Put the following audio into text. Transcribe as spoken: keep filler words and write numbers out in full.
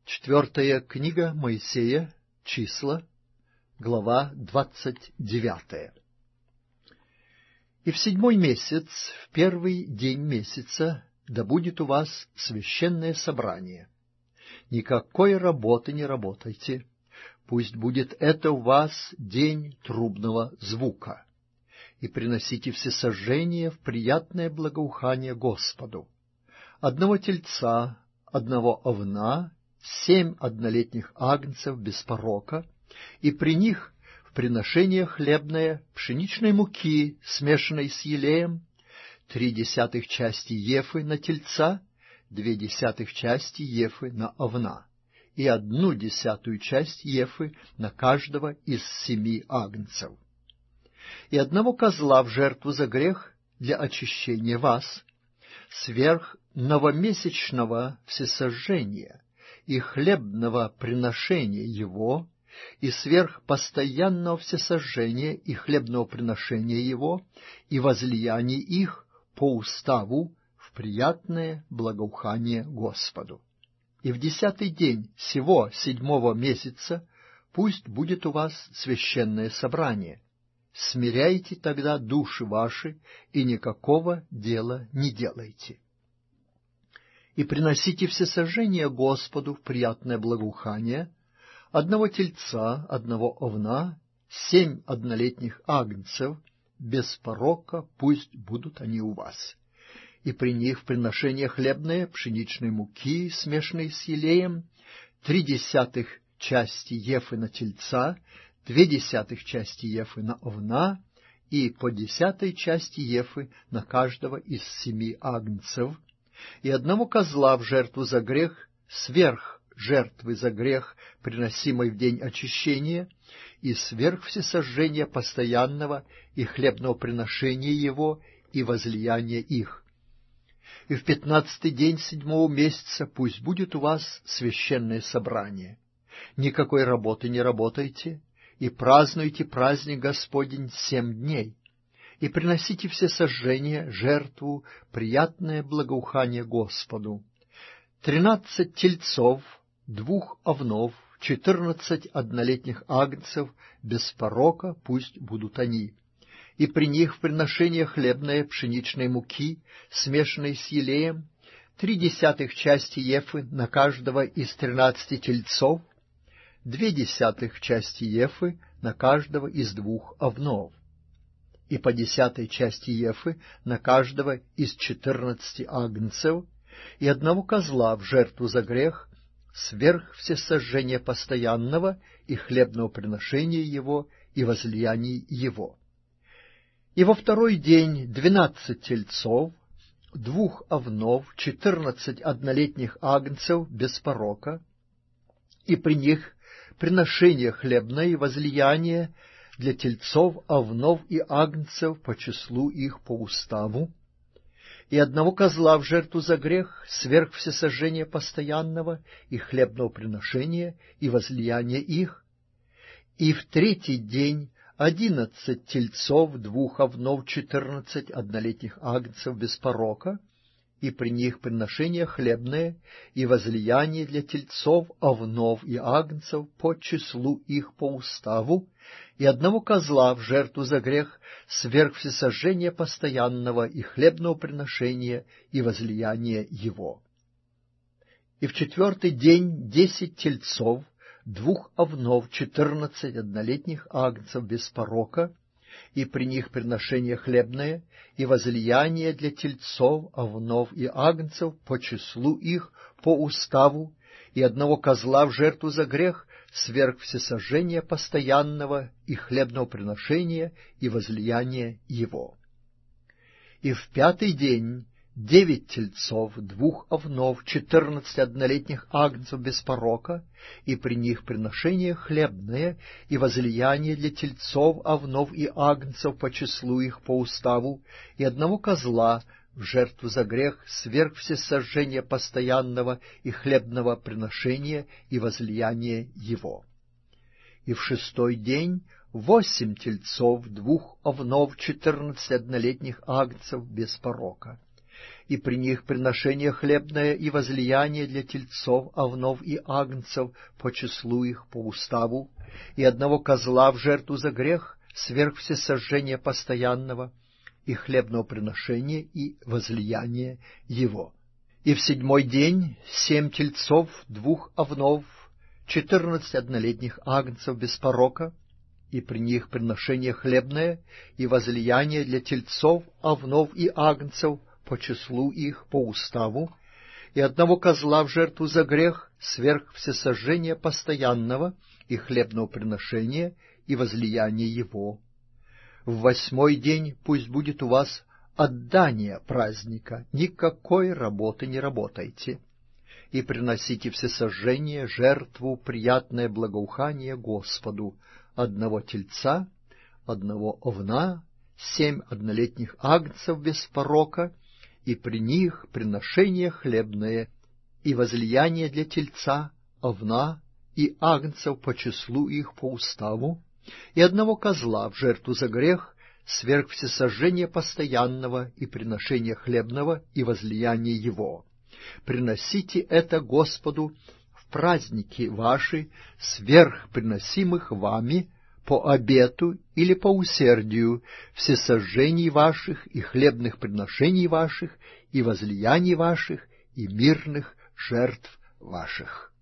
Четвертая книга Моисея, Числа, глава двадцать девятая. И в седьмой месяц, в первый день месяца, да будет у вас священное собрание. Никакой работы не работайте, пусть будет это у вас день трубного звука. И приносите всесожжение в приятное благоухание Господу. Одного тельца, одного овна, семь однолетних агнцев без порока, и при них в приношение хлебное пшеничной муки, смешанной с елеем, три десятых части ефы на тельца, две десятых части ефы на овна, и одну десятую часть ефы на каждого из семи агнцев. И одного козла в жертву за грех для очищения вас, сверх новомесячного всесожжения и хлебного приношения его, и сверх постоянного всесожжения и хлебного приношения его, и возлияний их по уставу в приятное благоухание Господу. И в десятый день сего седьмого месяца пусть будет у вас священное собрание. Смиряйте тогда души ваши, и никакого дела не делайте. И приносите всесожжение Господу в приятное благоухание, одного тельца, одного овна, семь однолетних агнцев, без порока пусть будут они у вас. И при них в приношение хлебное пшеничной муки, смешанной с елеем, три десятых части ефы на тельца, две десятых части ефы на овна, и по десятой части ефы на каждого из семи агнцев, и одного козла в жертву за грех, сверх жертвы за грех, приносимой в день очищения, и сверх всесожжения постоянного и хлебного приношения его и возлияния их. И в пятнадцатый день седьмого месяца пусть будет у вас священное собрание. Никакой работы не работайте, и празднуйте праздник Господень семь дней. И приносите всесожжение, жертву, приятное благоухание Господу. Тринадцать тельцов, двух овнов, четырнадцать однолетних агнцев, без порока пусть будут они. И при них в приношение хлебное пшеничной муки, смешанной с елеем, три десятых части ефы на каждого из тринадцати тельцов, две десятых части ефы на каждого из двух овнов, и по десятой части ефы на каждого из четырнадцати агнцев, и одного козла в жертву за грех, сверх всесожжения постоянного и хлебного приношения его и возлияний его. И во второй день двенадцать тельцов, двух овнов, четырнадцать однолетних агнцев без порока, и при них приношение хлебное и возлияние для тельцов, овнов и агнцев по числу их по уставу, и одного козла в жертву за грех, сверх всесожжения постоянного и хлебного приношения и возлияния их, и в третий день одиннадцать тельцов, двух овнов, четырнадцать однолетних агнцев без порока, и при них приношение хлебное и возлияние для тельцов, овнов и агнцев по числу их по уставу, и одного козла в жертву за грех, сверх всесожжения постоянного и хлебного приношения и возлияния его. И в четвертый день десять тельцов, двух овнов, четырнадцать однолетних агнцев без порока, и при них приношение хлебное и возлияние для тельцов, овнов и агнцев по числу их по уставу, и одного козла в жертву за грех, сверх всесожжения постоянного и хлебного приношения и возлияния его. И в пятый день девять тельцов, двух овнов, четырнадцать однолетних агнцев без порока, и при них приношение хлебное и возлияние для тельцов, овнов и агнцев по числу их по уставу, и одного козла в жертву за грех, сверх всесожжения постоянного и хлебного приношения и возлияния его. И в шестой день восемь тельцов, двух овнов, четырнадцать однолетних агнцев без порока, и при них приношение хлебное и возлияние для тельцов, овнов и агнцев по числу их, по уставу, и одного козла в жертву за грех, сверх всесожжения постоянного, и хлебного приношения и возлияния его. И в седьмой день семь тельцов, двух овнов, четырнадцать однолетних агнцев без порока, и при них приношение хлебное и возлияние для тельцов, овнов и агнцев по числу их, по уставу, и одного козла в жертву за грех, сверх всесожжения постоянного, и хлебного приношения и возлияния его. В восьмой день пусть будет у вас отдание праздника, никакой работы не работайте, и приносите всесожжение, жертву, приятное благоухание Господу, одного тельца, одного овна, семь однолетних агнцев без порока, и при них приношение хлебное и возлияние для тельца, овна и агнцев по числу их, по уставу, и одного козла в жертву за грех, сверх всесожжения постоянного и приношения хлебного и возлияния его. Приносите это Господу в праздники ваши, сверх приносимых вами по обету или по усердию, всесожжений ваших и хлебных приношений ваших, и возлияний ваших, и мирных жертв ваших.